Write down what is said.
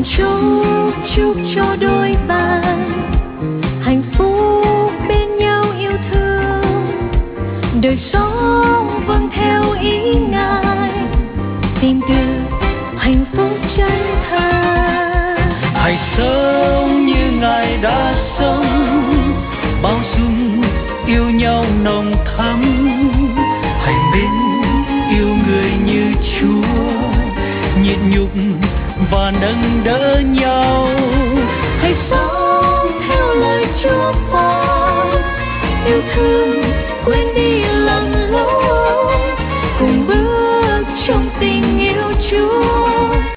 chúc cho đôi bạn hạnh phúc bên nhau yêu thương, đời sống vâng theo ý Ngài, tìm được hạnh phúc chân thật. Hãy sống như Ngài đã sống, bao dung yêu nhau nồng thắm. Hãy mến yêu người như Chúa, nhịn nhục và nâng đỡ nhau. Hãy sống theo lời Chúa phán, yêu thương